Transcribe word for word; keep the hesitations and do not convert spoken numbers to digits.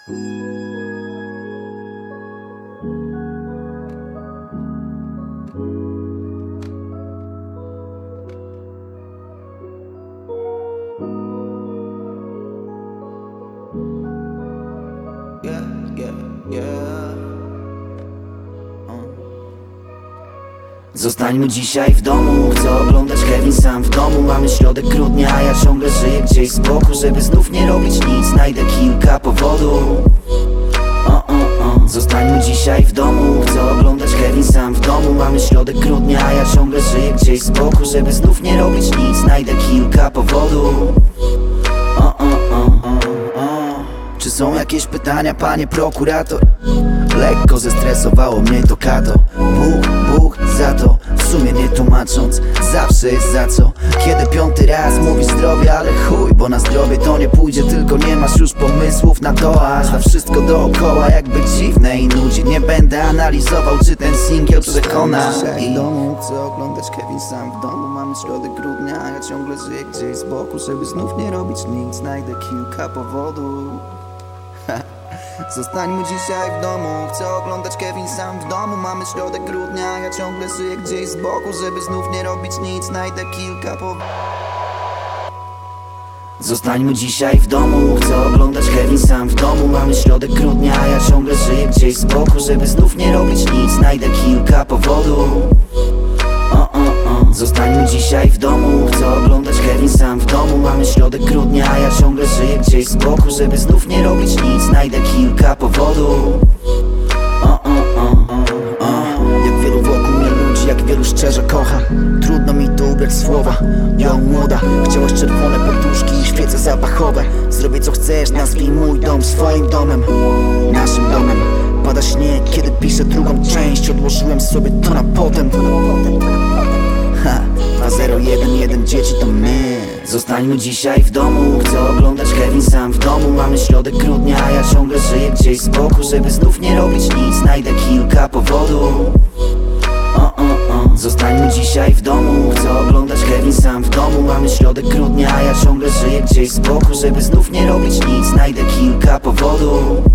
Yeah, yeah, yeah. Zostańmy dzisiaj w domu, chcę oglądać Kevin sam w domu. Mamy środek grudnia, a ja ciągle żyję gdzieś z boku. Żeby znów nie robić nic, znajdę kilka powodów. o, o, o. Zostańmy dzisiaj w domu, chcę oglądać Kevin sam w domu. Mamy środek grudnia, a ja ciągle żyję gdzieś z boku. Żeby znów nie robić nic, znajdę kilka powodów. o, o, o, o, o. Czy są jakieś pytania, panie prokurator? Lekko zestresowało mnie to kato. Bóg, Bóg za to, w sumie nie tłumacząc, zawsze jest za co. Kiedy piąty raz mówisz zdrowie, ale chuj, bo na zdrowie to nie pójdzie. Tylko nie masz już pomysłów na to, aż na wszystko dookoła jakby dziwne i nudzi. Nie będę analizował, czy ten singiel przekona. Dzisiaj w domu chcę oglądać Kevin sam w domu. Mamy środek grudnia, a ja ciągle żyję gdzieś z boku. Żeby znów nie robić nic, znajdę kilka powodów. Zostańmy dzisiaj w domu, chcę oglądać Kevin sam w domu. Mamy środek grudnia, ja ciągle żyję gdzieś z boku. Żeby znów nie robić nic, znajdę kilka powodów. Zostańmy dzisiaj w domu, chcę oglądać Kevin sam w domu. Mamy środek grudnia, a ja ciągle żyję gdzieś z boku. Żeby znów nie robić nic, znajdę kilka powodów. o, o, o. Zostańmy dzisiaj w domu, chcę oglądać Kevin sam w domu. Mamy środek grudnia, a ja ciągle żyję gdzieś z boku. Żeby znów nie robić nic, znajdę kilka powodów. o, o, o, o, o. Jak wielu wokół mnie ludzi, jak wielu szczerze kocha. Trudno mi tu ubrać słowa. Yo, młoda, chciałaś czerwone poduszki i świece zapachowe. Zrobię co chcesz, nazwij mój dom swoim domem, naszym domem. Pada śnieg, kiedy piszę drugą część. Odłożyłem sobie to na potem. Ha, dwa zero jeden jeden, dzieci to my. Zostańmy dzisiaj w domu, chcę oglądać Kevin sam w domu. Mamy środek grudnia, a ja ciągle żyję gdzieś z boku. Żeby znów nie robić nic, znajdę kilka powodów. o, o, o. Zostańmy dzisiaj w domu, chcę oglądać Kevin sam w domu. Mamy środek grudnia, a ja ciągle żyję gdzieś z boku. Żeby znów nie robić nic, znajdę kilka powodów.